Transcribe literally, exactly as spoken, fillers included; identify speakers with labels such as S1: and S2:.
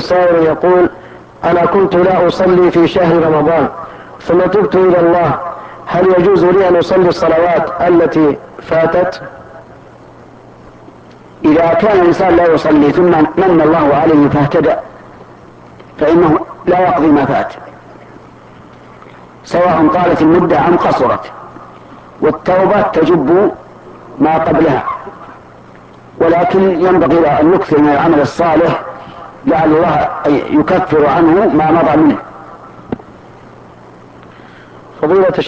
S1: سائل يقول: أنا كنت لا أصلي في شهر رمضان ثم تبت إلى الله، هل يجوز لي أن أصلي الصلوات التي فاتت؟
S2: إذا كان الإنسان لا يصلي ثم من الله عليه فاهتدى فإنه لا يقضي ما فات، سواء طالت المدة أم قصرت، والتوبة تجب ما قبلها، ولكن ينبغي أن يكثر من العمل الصالح لعل الله يكفر عنه ما مضى منه.